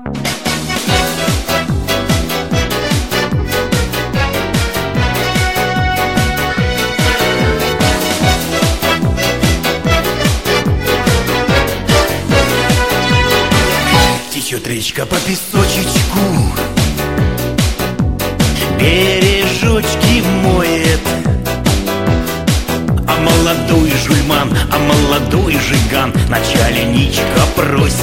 Течет речка по песочечку, бережочки моет. А молодой жульман, а молодой жиган начальничка просит.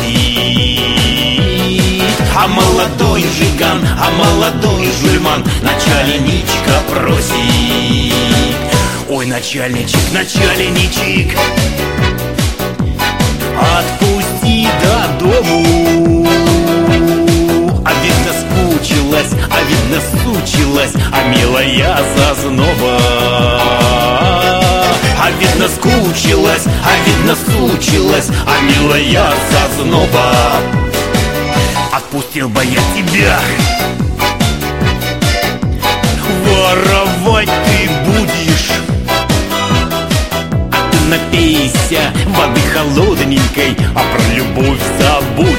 А молодой жиган, а молодой жульман начальничка просит. Ой, начальничек, начальничек, отпусти до дому. А видно скучилась, а видно сучилась, а милая зазноба. А видно скучилась, а видно сучилась, а милая зазноба. Отпустил бы я тебя, воровать ты будешь. Напейся воды холодненькой, а про любовь забудешь.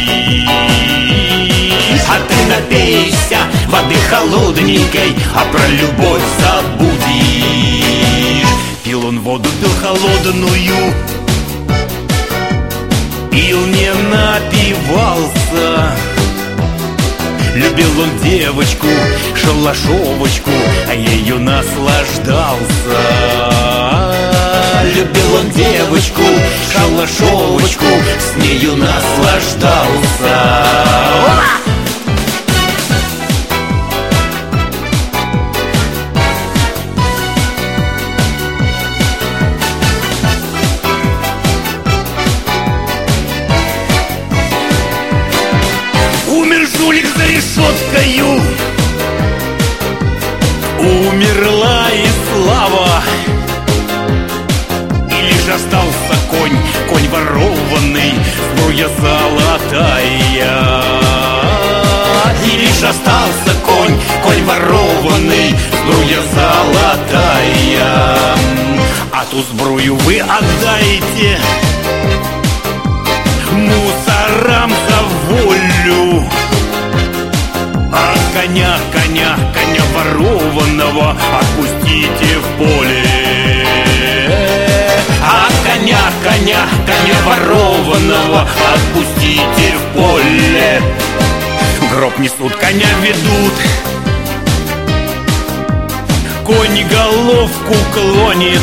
А ты напейся воды холодненькой, а про любовь забудешь. Пил он воду, пил холодную, пил, не напивался. Любил он девочку, шалашовочку, а ею наслаждался. Любил он девочку, шалашовочку, с нею наслаждался. Умер жулик за решеткою, умерла и слава. Остался конь, конь ворованный, сбруя золотая. И лишь остался конь, конь ворованный, сбруя золотая. А ту сбрую вы отдайте мусорам за волю. А коня, коня, коня ворованного отпустите в поле. А коня, коня, коня ворованного отпустите в поле. Гроб несут, коня ведут, конь головку клонит.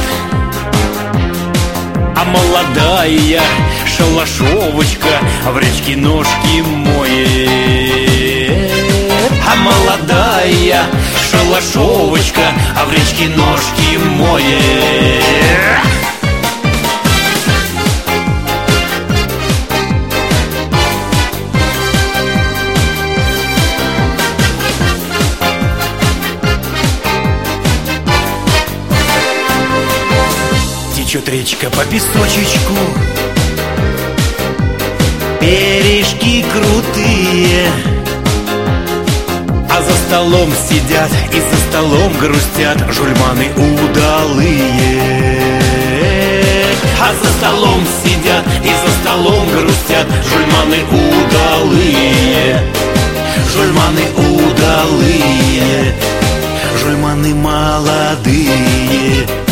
А молодая шалашовочка в речке ножки моет. А молодая шалашовочка в речке ножки моет. Течет речка по песочечку, бережки крутые. А за столом сидят и за столом грустят жульманы удалые. А за столом сидят и за столом грустят жульманы удалые. Жульманы удалые, жульманы молодые.